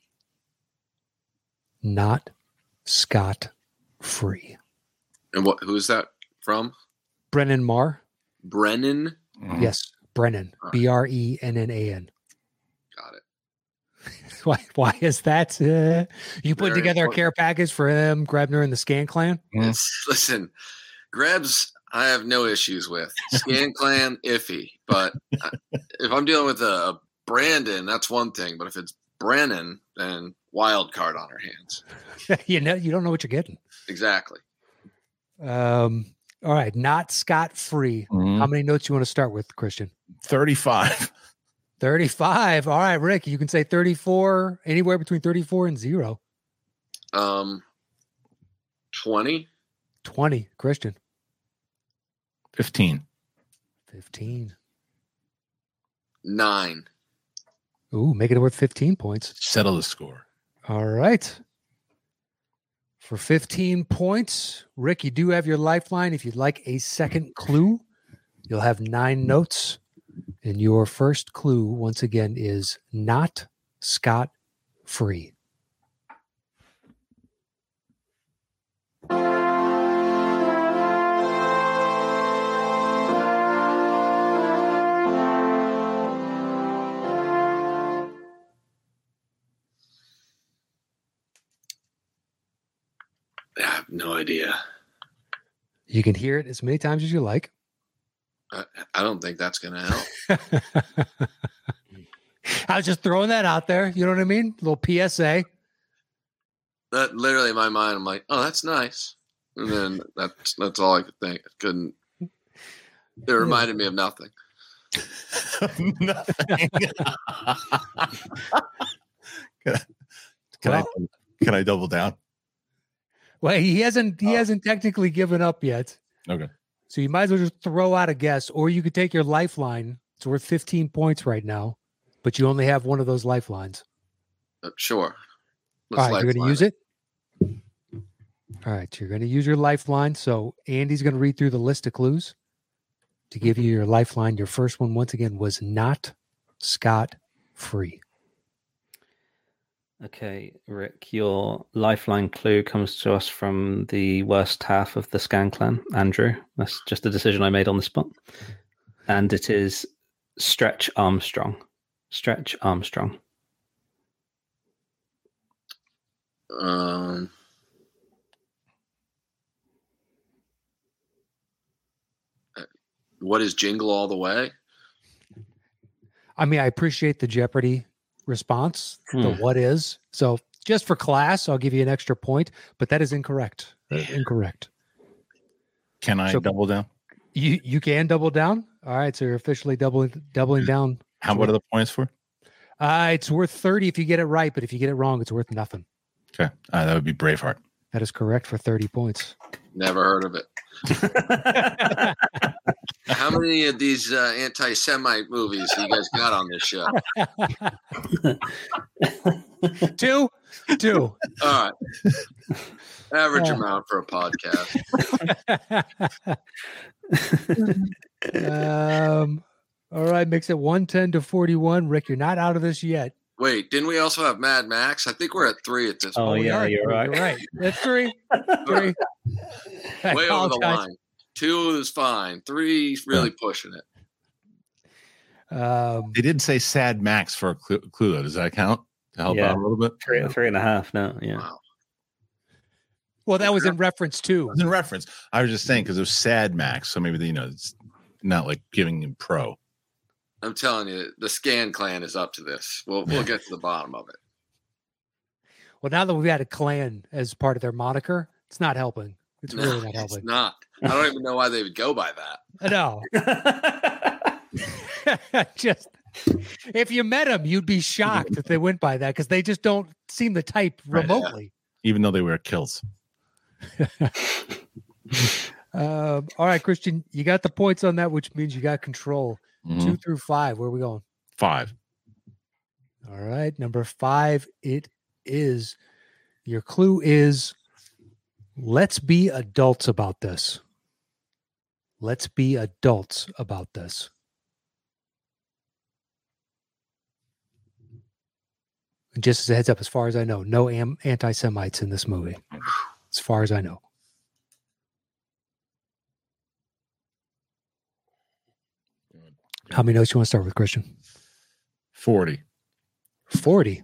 Speaker 2: Not scot-free.
Speaker 5: And what? Who is that from?
Speaker 2: Brennan Marr.
Speaker 5: Brennan.
Speaker 4: Mhm.
Speaker 2: Yes, Brennan. B R E N N A N.
Speaker 5: Got it.
Speaker 2: Why, why is that? Uh, you put
Speaker 5: Very
Speaker 2: together a
Speaker 5: important.
Speaker 2: care package for him, Grabner and the Scan Clan?
Speaker 4: Mhm.
Speaker 5: It's, listen, Grebs, I have no issues with. Scan Clan, iffy. But I- if I'm dealing with a, a Brandon, that's one thing. But if it's Brennan, then wild card on our hands.
Speaker 2: you know, you don't know what you're getting.
Speaker 5: Exactly.
Speaker 2: Um, all right, not scot-free.
Speaker 4: Mhm.
Speaker 2: How many notes you want to start with, Christian?
Speaker 4: thirty-five.
Speaker 2: thirty-five. All right, Rick, you can say thirty-four, anywhere between thirty-four and zero.
Speaker 5: Um, twenty.
Speaker 2: twenty, Christian.
Speaker 4: fifteen.
Speaker 2: fifteen.
Speaker 5: Nine.
Speaker 2: Ooh, make it worth fifteen points.
Speaker 4: Settle the score.
Speaker 2: All right. For fifteen points, Rick, you do have your lifeline. If you'd like a second clue, you'll have nine notes. And your first clue, once again, is not scot-free.
Speaker 5: I have no idea.
Speaker 2: You can hear it as many times as you like.
Speaker 5: I, I don't think that's going to help.
Speaker 2: I was just throwing that out there. You know what I mean? A little P S A.
Speaker 5: That literally in my mind, I'm like, oh, that's nice. And then that's that's all I could think. I couldn't. It reminded me of nothing.
Speaker 4: Nothing. can I, can, I, can I double down?
Speaker 2: Well, he hasn't he
Speaker 4: Oh.
Speaker 2: hasn't technically given up yet.
Speaker 4: Okay.
Speaker 2: So you might as well just throw out a guess, or you could take your lifeline. It's worth fifteen points right now, but you only have one of those lifelines.
Speaker 5: Uh, sure.
Speaker 2: All right, you're going to
Speaker 5: lifeline
Speaker 2: use it? All right, you're going to use your lifeline. So Andy's going to read through the list of clues to give you your lifeline. Your first one, once again, was not scot-free.
Speaker 3: Okay, Rick, your lifeline clue comes to us from the worst half of the Scan Clan, Andrew. That's just a decision I made on the spot. And it is Stretch Armstrong. Stretch Armstrong.
Speaker 5: Um, what is Jingle All the Way?
Speaker 2: I mean, I appreciate the Jeopardy response, the
Speaker 3: Hmm.
Speaker 2: what is. So just for class, I'll give you an extra point, but that is incorrect. Uh, Incorrect.
Speaker 4: Can I
Speaker 2: So-
Speaker 4: double down?
Speaker 2: You you can double down. All right, so you're officially doubling doubling down.
Speaker 4: How what are the points for?
Speaker 2: Uh, it's worth thirty if you get it right, but if you get it wrong, it's worth nothing.
Speaker 4: Okay. Uh, that would be Braveheart.
Speaker 2: That is correct for thirty points.
Speaker 5: Never heard of it. How many of these uh, anti-Semite movies you guys got on this show?
Speaker 2: Two, two.
Speaker 5: All right. Average
Speaker 2: Uh.
Speaker 5: amount for a podcast.
Speaker 2: um, all right, makes it one ten to forty-one. Rick, you're not out of this yet.
Speaker 5: Wait, didn't we also have Mad Max? I think we're at three at this
Speaker 3: Oh,
Speaker 5: point.
Speaker 2: we
Speaker 3: yeah,
Speaker 2: are.
Speaker 3: you're right.
Speaker 2: You're right. That's three. Three. I
Speaker 5: Way over the
Speaker 2: apologize.
Speaker 5: line. Two is fine. Three, really pushing it.
Speaker 2: Um,
Speaker 4: They did say Sad Max for a clue, clue though. Does that count to help
Speaker 3: Yeah.
Speaker 4: out a little bit?
Speaker 3: Three, three and a half now, yeah.
Speaker 5: Wow.
Speaker 2: well, that was in reference to.
Speaker 4: It was in reference. I was just saying because it was Sad Max, so maybe you know it's not like giving him pro.
Speaker 5: I'm telling you, the Scan Clan is up to this. We'll we'll get to the bottom of it.
Speaker 2: Well, now that we've had a clan as part of their moniker, it's not helping. It's
Speaker 5: No,
Speaker 2: really not
Speaker 5: it's
Speaker 2: helping.
Speaker 5: not. I don't even know why they would go by that.
Speaker 2: No. Just if you met them, you'd be shocked if they went by that because they just don't seem the type
Speaker 4: Right, yeah.
Speaker 2: remotely.
Speaker 4: Even though they wear kilts.
Speaker 2: Um, all right, Christian, you got the points on that, which means you got control.
Speaker 4: Mhm.
Speaker 2: Two through five. Where are we going?
Speaker 4: Five.
Speaker 2: All right, number five. It is. Your clue is. Let's be adults about this. Let's be adults about this. And just as a heads up, as far as I know, no am- anti-Semites in this movie. As far as I know. How many notes you want to start with, Christian?
Speaker 4: Forty.
Speaker 2: forty.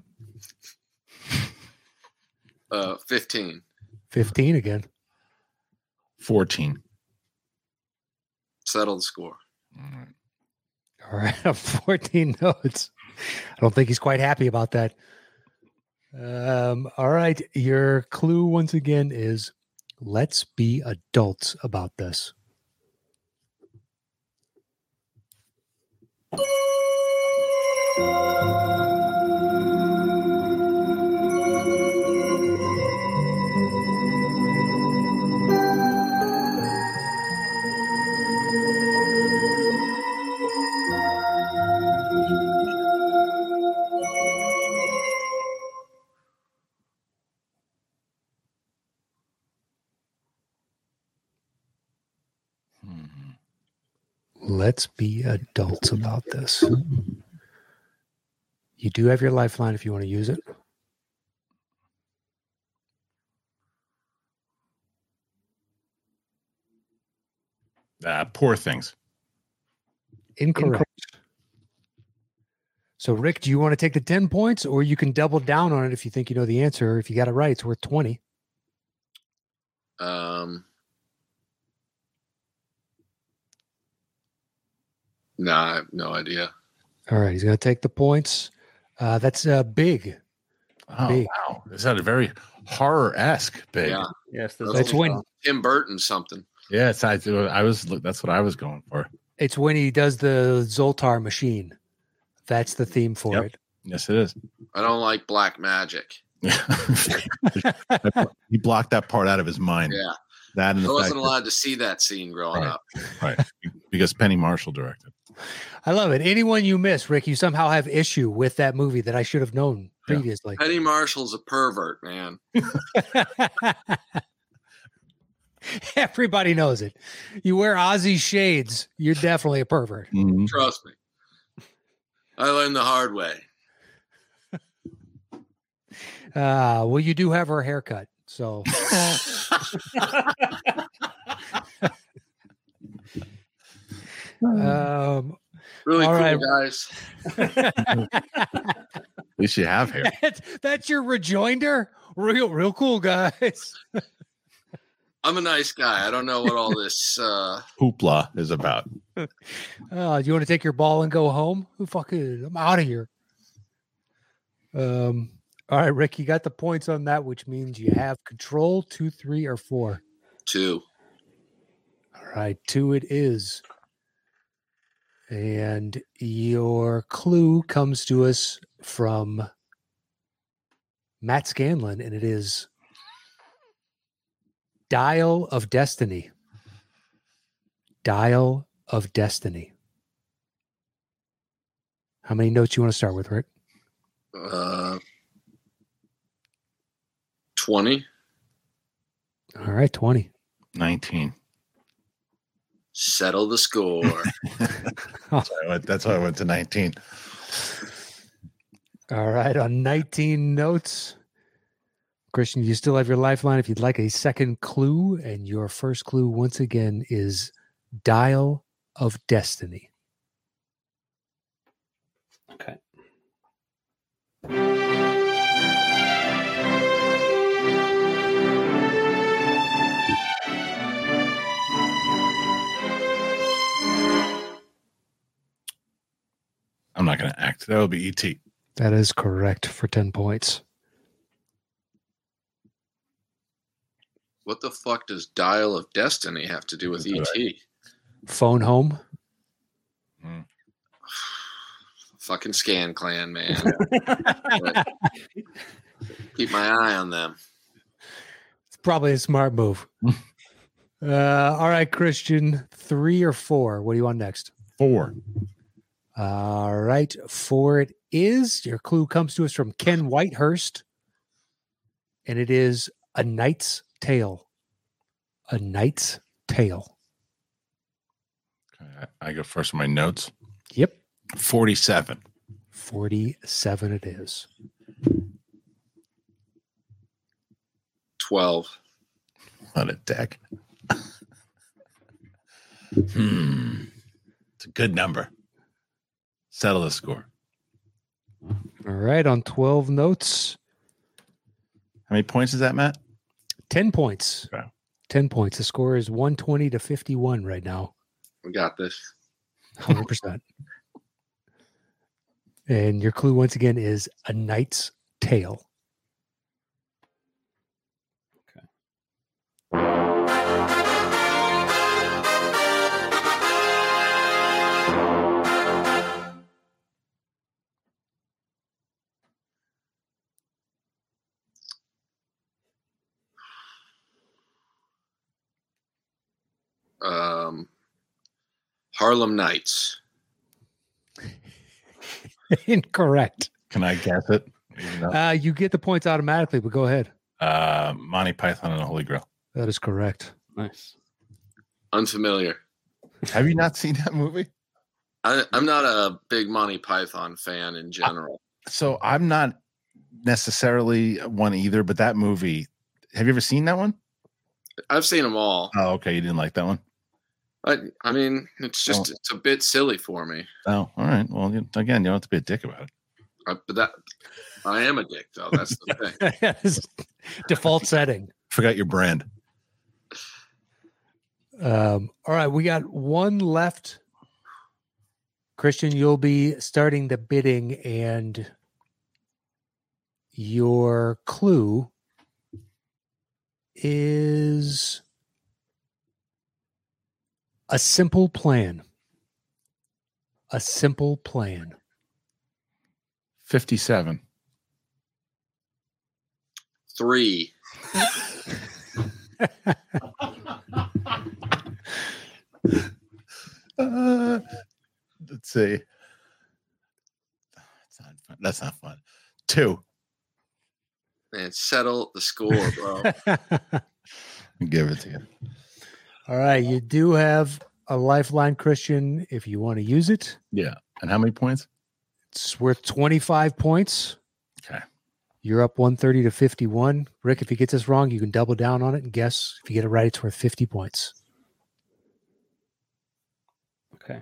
Speaker 5: Uh, fifteen.
Speaker 2: fifteen again.
Speaker 4: Fourteen.
Speaker 5: Settle the score.
Speaker 4: All right.
Speaker 2: All right, fourteen notes. I don't think he's quite happy about that. Um, all right, your clue once again is let's be adults about this. Let's be adults about this. You do have your lifeline if you want to use it.
Speaker 4: Uh, poor things.
Speaker 2: Incorrect. Incorrect. So, Rick, do you want to take the ten points, or you can double down on it if you think you know the answer? If you got it right, it's worth twenty.
Speaker 5: Um, no, nah, I have no idea.
Speaker 2: All right, he's going to take the points. Uh, that's uh, big.
Speaker 4: Oh,
Speaker 2: big.
Speaker 4: Wow. Is that a very horror-esque big?
Speaker 5: Yeah.
Speaker 3: Yes,
Speaker 2: that's, that's when
Speaker 5: Tim Burton something.
Speaker 4: Yeah, it's, I, I was. That's what I was going for.
Speaker 2: It's when he does the Zoltar machine. That's the theme for
Speaker 4: yep.
Speaker 2: it.
Speaker 4: Yes, it is.
Speaker 5: I don't like black magic.
Speaker 4: He blocked that part out of his mind.
Speaker 5: Yeah.
Speaker 4: That and
Speaker 5: I
Speaker 4: the
Speaker 5: wasn't
Speaker 4: fact
Speaker 5: allowed
Speaker 4: that,
Speaker 5: to see that scene growing
Speaker 4: right,
Speaker 5: up.
Speaker 4: Right. Because Penny Marshall directed.
Speaker 2: I love it. Anyone you miss, Rick, you somehow have issue with that movie that I should have known previously.
Speaker 5: Penny Marshall's a pervert, man.
Speaker 2: Everybody knows it. You wear Ozzy shades, you're definitely a pervert.
Speaker 4: Mm-hmm.
Speaker 5: Trust me. I learned the hard way.
Speaker 2: Uh, well, you do have her haircut, so. um,
Speaker 5: really
Speaker 2: all
Speaker 5: cool,
Speaker 2: right.
Speaker 5: guys.
Speaker 4: At least you have hair.
Speaker 2: That's, that's your rejoinder? Real, real cool, guys.
Speaker 5: I'm a nice guy. I don't know what all this uh
Speaker 4: hoopla is about.
Speaker 2: Uh, do you want to take your ball and go home? Who fucking? I'm out of here. Um. All right, Rick, you got the points on that, which means you have control. Two, three, or four.
Speaker 5: Two.
Speaker 2: All right, two. It is. And your clue comes to us from Matt Scanlon, and it is Dial of Destiny. Dial of Destiny. How many notes you want to start with, Rick?
Speaker 5: Uh, twenty.
Speaker 2: All right, twenty.
Speaker 4: nineteen.
Speaker 5: Settle the score.
Speaker 4: that's, why I went, that's why I went to nineteen.
Speaker 2: All right, on nineteen notes. Christian, you still have your lifeline if you'd like a second clue. And your first clue, once again, is Dial of Destiny.
Speaker 3: Okay.
Speaker 4: I'm not going to act. That would be E T.
Speaker 2: That is correct for ten points.
Speaker 5: What the fuck does Dial of Destiny have to do with E T?
Speaker 2: Phone home.
Speaker 4: Hmm.
Speaker 5: Fucking Scan Clan, man. Keep my eye on them.
Speaker 2: It's probably a smart move. uh, all right, Christian, three or four? What do you want next?
Speaker 4: Four.
Speaker 2: All right, four it is. Your clue comes to us from Ken Whitehurst, and it is A Knight's Tale. A Knight's Tale.
Speaker 4: Okay, I go first with my notes.
Speaker 2: Yep.
Speaker 4: forty-seven.
Speaker 2: forty-seven it is.
Speaker 5: twelve.
Speaker 4: What a deck. hmm. It's a good number. Settle the score.
Speaker 2: All right, on twelve notes.
Speaker 4: How many points is that, Matt?
Speaker 2: ten points.
Speaker 4: Okay.
Speaker 2: ten points. The score is one twenty to fifty-one right now.
Speaker 5: We got this.
Speaker 2: one hundred percent. And your clue, once again, is A Knight's Tale.
Speaker 5: Um, Harlem Nights.
Speaker 2: Incorrect.
Speaker 4: Can I guess it? Even though-
Speaker 2: Uh, you get the points automatically, but go ahead.
Speaker 4: Uh, Monty Python and the Holy Grail.
Speaker 2: That is correct.
Speaker 3: Nice.
Speaker 5: Unfamiliar.
Speaker 4: Have you not seen that movie?
Speaker 5: I, I'm not a big Monty Python fan in general.
Speaker 4: So I'm not necessarily one either, but that movie, have you ever seen that one?
Speaker 5: I've seen them all.
Speaker 4: Oh, okay. You didn't like that one?
Speaker 5: I, I mean, it's just
Speaker 4: Oh.
Speaker 5: it's a bit silly for me.
Speaker 4: Oh, all right. Well, you, again, you don't have to be a dick about it.
Speaker 5: I, but that I am a dick, though. That's the thing.
Speaker 2: Default setting.
Speaker 4: Forgot your brand.
Speaker 2: Um, all right, we got one left. Christian, you'll be starting the bidding, and your clue is a simple plan. A simple plan.
Speaker 4: fifty-seven.
Speaker 5: Three.
Speaker 4: uh, let's see. That's not fun. That's not fun. Two.
Speaker 5: Man, settle the score, bro.
Speaker 4: I'll give it to you.
Speaker 2: All right, you do have a lifeline, Christian, if you want to use it.
Speaker 4: Yeah. And how many points?
Speaker 2: It's worth twenty-five points.
Speaker 4: Okay.
Speaker 2: You're up one thirty to fifty-one. Rick, if you get this wrong, you can double down on it and guess. If you get it right, it's worth fifty points.
Speaker 3: Okay.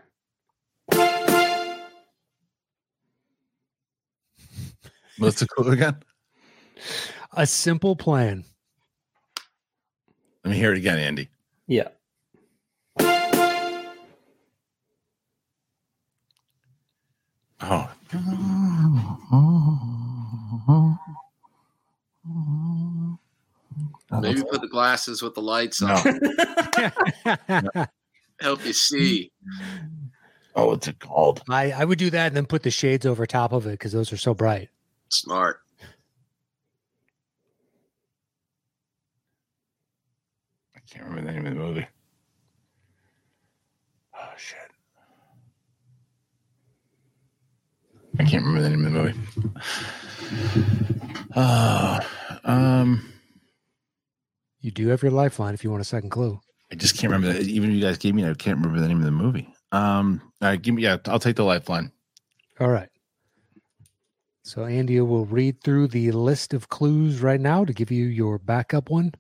Speaker 4: What's the clue again?
Speaker 2: A simple plan.
Speaker 4: Let me hear it again, Andy.
Speaker 3: Yeah.
Speaker 4: Oh.
Speaker 5: Maybe put the glasses with the lights
Speaker 4: No.
Speaker 5: on. Help you see.
Speaker 4: Oh, what's it called?
Speaker 2: I, I would do that and then put the shades over top of it because those are so bright.
Speaker 5: Smart.
Speaker 4: I can't remember the name of the movie. Oh, shit. I can't remember the name of the movie. Uh, um,
Speaker 2: You do have your lifeline if you want a second clue.
Speaker 4: I just can't remember. The, even if you guys gave me, I can't remember the name of the movie. Um, all right, give me. Yeah, I'll take the lifeline.
Speaker 2: All right. So Andy will read through the list of clues right now to give you your backup one.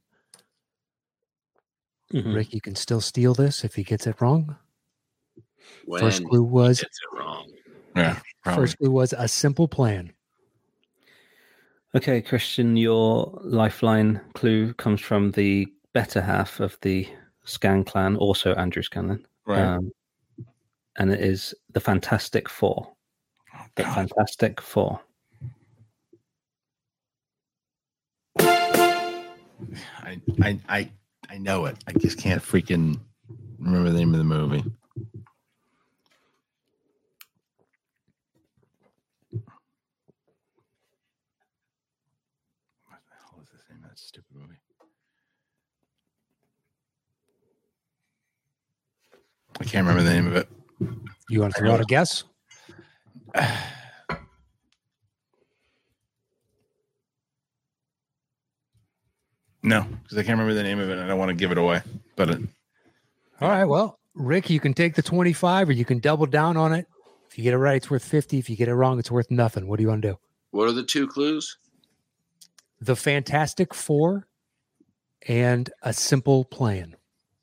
Speaker 3: Mhm.
Speaker 2: Rick, you can still steal this if he gets it wrong.
Speaker 5: When
Speaker 2: First clue was
Speaker 5: gets it wrong.
Speaker 4: Yeah, probably.
Speaker 2: first clue was a simple plan.
Speaker 3: Okay, Christian, your lifeline clue comes from the better half of the Scan clan, also Andrew Scanlon.
Speaker 4: Right.
Speaker 3: Um, and it is the Fantastic Four.
Speaker 4: Oh,
Speaker 3: The
Speaker 4: God.
Speaker 3: Fantastic Four.
Speaker 4: I, I, I, I know it. I just can't freaking remember the name of the movie. What the hell is this name of that stupid movie? I can't remember the name of it.
Speaker 2: You want to throw out a guess?
Speaker 4: No, because I can't remember the name of it, and I don't want to give it away. But it,
Speaker 2: All right. Well, Rick, you can take the twenty-five or you can double down on it. If you get it right, it's worth fifty. If you get it wrong, it's worth nothing. What do you want to do?
Speaker 5: What are the two clues?
Speaker 2: The Fantastic Four and a simple plan.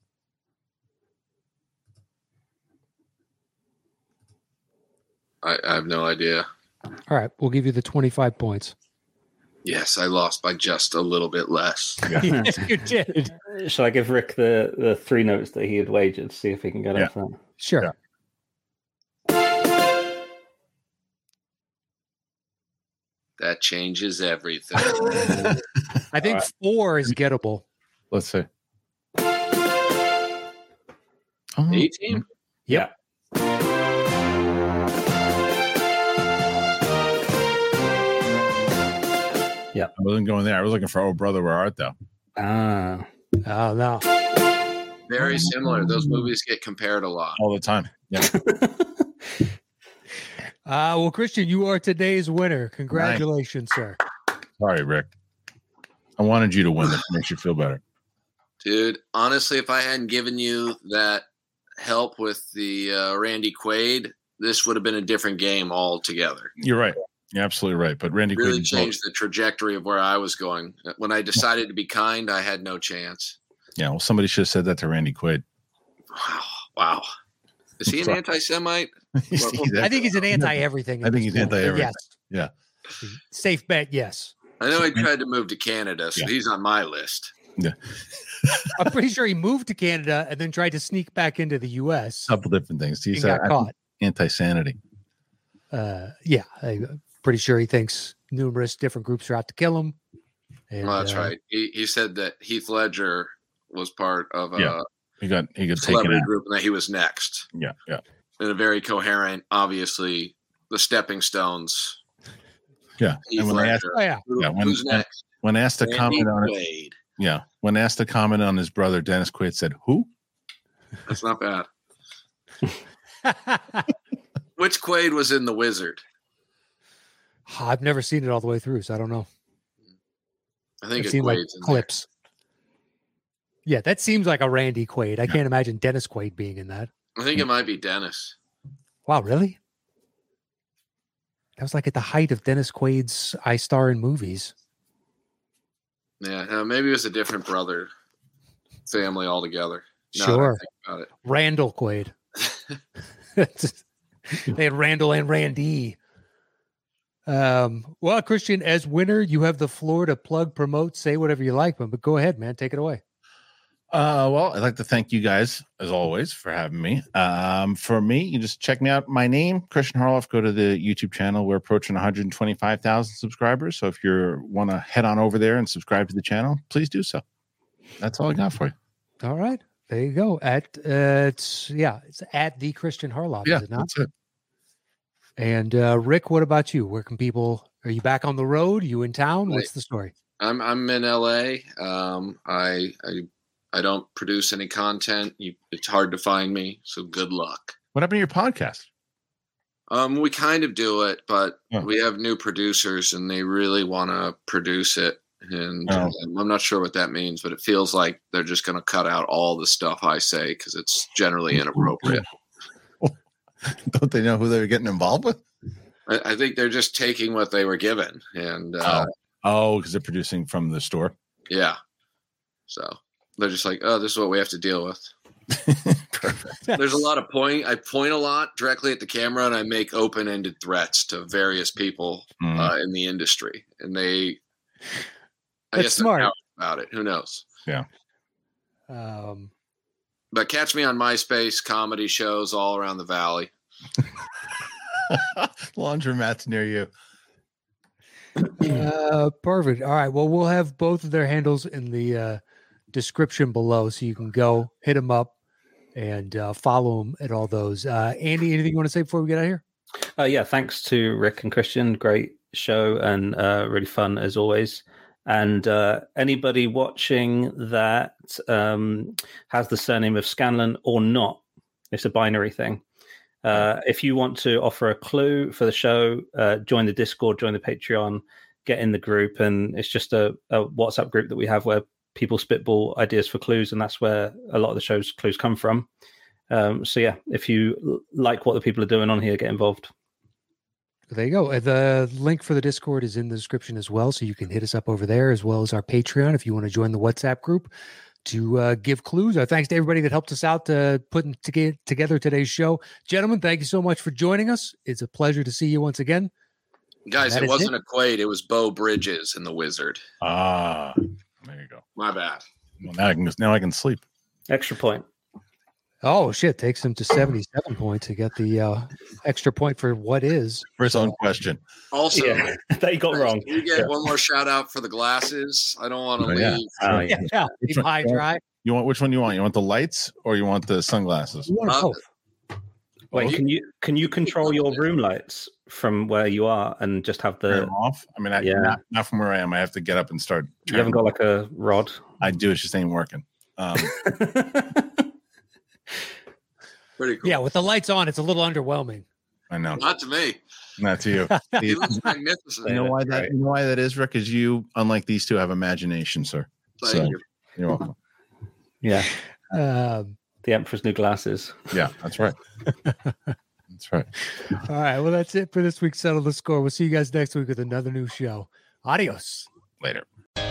Speaker 5: I, I have no idea.
Speaker 2: All right. We'll give you the twenty-five points.
Speaker 5: Yes, I lost by just a little bit less.
Speaker 2: Yes, you did.
Speaker 3: Shall I give Rick the, the three notes that he had wagered, see if he can get
Speaker 4: Yeah.
Speaker 3: off that?
Speaker 2: Sure.
Speaker 4: Yeah.
Speaker 5: That changes everything.
Speaker 2: I think
Speaker 4: right.
Speaker 2: four is gettable.
Speaker 4: let's see. Oh,
Speaker 5: eighteen?
Speaker 2: Yep.
Speaker 4: I wasn't going there. I was looking for Oh Brother, Where Art Thou?
Speaker 3: Ah.
Speaker 2: Oh, no.
Speaker 5: Very similar. Those movies get compared a lot.
Speaker 4: All the time. Yeah.
Speaker 2: Uh, well, Christian, you are today's winner. Congratulations, sir.
Speaker 4: Sorry, Rick. I wanted you to win. That makes you feel better.
Speaker 5: Dude, honestly, if I hadn't given you that help with the uh, Randy Quaid, this would have been a different game altogether.
Speaker 4: You're right. You're absolutely right. But Randy
Speaker 5: really
Speaker 4: Quaid
Speaker 5: changed the trajectory of where I was going. When I decided to be kind, I had no chance.
Speaker 4: Yeah, well, somebody should have said that to Randy Quaid.
Speaker 5: Wow. Wow. Is he an anti-Semite?
Speaker 2: I think he's an anti-everything.
Speaker 4: I think he's anti-everything.
Speaker 2: Yes.
Speaker 4: Yeah.
Speaker 2: Safe bet, yes.
Speaker 5: I know he tried to move to Canada, so yeah. he's on my list.
Speaker 4: Yeah.
Speaker 2: I'm pretty sure he moved to Canada and then tried to sneak back into the U S.
Speaker 4: A couple different things. He's
Speaker 2: got
Speaker 4: uh,
Speaker 2: caught.
Speaker 4: Anti-sanity.
Speaker 2: Uh, yeah, I'm pretty sure he thinks numerous different groups are out to kill him. And,
Speaker 5: well, that's
Speaker 2: uh,
Speaker 5: right. He he said that Heath Ledger was part of a
Speaker 4: yeah. he got he got
Speaker 5: celebrity
Speaker 4: taken out.
Speaker 5: group and that he was next.
Speaker 4: Yeah, yeah.
Speaker 5: In a very coherent, obviously, the Stepping Stones.
Speaker 4: Yeah,
Speaker 5: Heath
Speaker 4: and when they asked,
Speaker 2: oh, yeah.
Speaker 5: Who,
Speaker 4: yeah, when,
Speaker 5: who's next?
Speaker 4: When asked to
Speaker 5: Randy
Speaker 4: comment on it,
Speaker 5: Quaid.
Speaker 4: yeah, when asked to comment on his brother, Dennis Quaid said, "Who?"
Speaker 5: That's not bad. Which Quaid was in The Wizard?
Speaker 2: I've never seen it all the way through, so I don't know.
Speaker 5: I think
Speaker 2: I've
Speaker 5: it's
Speaker 2: seen like
Speaker 5: Quaid's in
Speaker 2: clips. There. Yeah, that seems like a Randy Quaid. I
Speaker 4: Yeah.
Speaker 2: can't imagine Dennis Quaid being in that.
Speaker 5: I think it might be Dennis.
Speaker 2: Wow, really? That was like at the height of Dennis Quaid's I Star in movies.
Speaker 5: Yeah, uh, maybe it was a different brother family altogether. Now that I
Speaker 2: Sure.
Speaker 5: think about it.
Speaker 2: Randall Quaid. They had Randall and Randy. Um, well, Christian, as winner, you have the floor to plug, promote, say whatever you like, but go ahead, man. Take it away.
Speaker 4: Uh, well, I'd like to thank you guys, as always, for having me. Um, for me, you just check me out. My name, Christian Harloff. Go to the YouTube channel. We're approaching one hundred twenty-five thousand subscribers. So if you want to head on over there and subscribe to the channel, please do so. That's all I got for you.
Speaker 2: All right. There you go. At uh, it's yeah, it's at the Christian Harloff.
Speaker 4: Yeah,
Speaker 2: is it not?
Speaker 4: that's it.
Speaker 2: And uh, Rick, what about you? Where can people? Are you back on the road? Are you in town? What's the story?
Speaker 5: I'm I'm in L A. Um, I I I don't produce any content. You, it's hard to find me. So good luck.
Speaker 4: What happened to your podcast?
Speaker 5: Um, we kind of do it, but
Speaker 4: Oh.
Speaker 5: we have new producers and they really want to produce it. And
Speaker 4: Oh.
Speaker 5: um, I'm not sure what that means, but it feels like they're just going to cut out all the stuff I say because it's generally inappropriate.
Speaker 4: Don't they know who they were getting involved with?
Speaker 5: I, I think they're just taking what they were given. And uh,
Speaker 4: Oh, because they're producing from the store.
Speaker 5: yeah, so they're just like, oh, this is what we have to deal with.
Speaker 4: Perfect.
Speaker 5: There's a lot of point. I point a lot directly at the camera, and I make open-ended threats to various people
Speaker 4: Mm.
Speaker 5: uh, in the industry, and they. I
Speaker 2: That's
Speaker 5: guess they're
Speaker 2: smart.
Speaker 5: out about it. Who knows?
Speaker 2: Um,
Speaker 5: But catch me on MySpace comedy shows all around the valley.
Speaker 4: Laundromats near you.
Speaker 2: uh, perfect. All right. Well, we'll have both of their handles in the uh, description below, so you can go hit them up and uh, follow them at all those. Uh, Andy, anything you want to say before we get out of here?
Speaker 3: Uh, yeah, thanks to Rick and Christian. Great show and uh, really fun as always. And uh, anybody watching that um, has the surname of Scanlon or not, it's a binary thing. Uh, if you want to offer a clue for the show, uh, join the Discord, join the Patreon, get in the group. And it's just a, a WhatsApp group that we have where people spitball ideas for clues. And that's where a lot of the show's clues come from. Um, so, yeah, if you l- like what the people are doing on here, get involved.
Speaker 2: There you go. Uh, The link for the Discord is in the description as well, so you can hit us up over there, as well as our Patreon if you want to join the WhatsApp group to uh, give clues. Our thanks to everybody that helped us out uh, putting to get together today's show. Gentlemen, thank you so much for joining us. It's a pleasure to see you once again.
Speaker 5: Guys,
Speaker 2: That
Speaker 5: it
Speaker 2: is
Speaker 5: wasn't
Speaker 2: it.
Speaker 5: a Quaid. It was Bo Bridges in The Wizard.
Speaker 4: Ah, there you go.
Speaker 5: My bad.
Speaker 4: Well, now I can now I can sleep.
Speaker 3: Extra point.
Speaker 2: Oh, shit. Takes him to seventy-seven points to get the uh, extra point for what is.
Speaker 4: For his own question.
Speaker 5: Also,
Speaker 3: Yeah, that you got wrong.
Speaker 5: Can you get
Speaker 4: Yeah.
Speaker 5: one more shout out for the glasses? I don't want to
Speaker 4: Oh, yeah.
Speaker 5: leave.
Speaker 3: Oh, yeah.
Speaker 2: Yeah,
Speaker 4: Which
Speaker 2: keep
Speaker 4: one-
Speaker 2: high dry.
Speaker 4: You want which one you want? You want the lights or you want the sunglasses?
Speaker 2: You want
Speaker 5: Uh,
Speaker 2: both.
Speaker 3: Wait, can you can you control your room lights from where you are and just have
Speaker 4: Turn
Speaker 3: the?
Speaker 4: them off. I mean, I,
Speaker 3: Yeah.
Speaker 4: not, not from where I am. I have to get up and start.
Speaker 3: You haven't got like a rod.
Speaker 4: I do. It just ain't working. Um,
Speaker 5: Pretty cool.
Speaker 2: Yeah, with the lights on, it's a little underwhelming.
Speaker 4: I know.
Speaker 5: Not to me.
Speaker 4: Not to you.
Speaker 5: He
Speaker 4: You
Speaker 5: looks magnificent.
Speaker 4: know why that?
Speaker 3: Right.
Speaker 4: You know why that is, Rick? Is you, unlike these two, have imagination, sir.
Speaker 5: Thank
Speaker 4: So-
Speaker 5: you.
Speaker 4: You're welcome.
Speaker 3: Yeah.
Speaker 2: Um,
Speaker 3: The Emperor's New Glasses.
Speaker 4: Yeah, that's right. That's right.
Speaker 2: All right. Well, that's it for this week's Settle the Score. We'll see you guys next week with another new show. Adios.
Speaker 4: Later.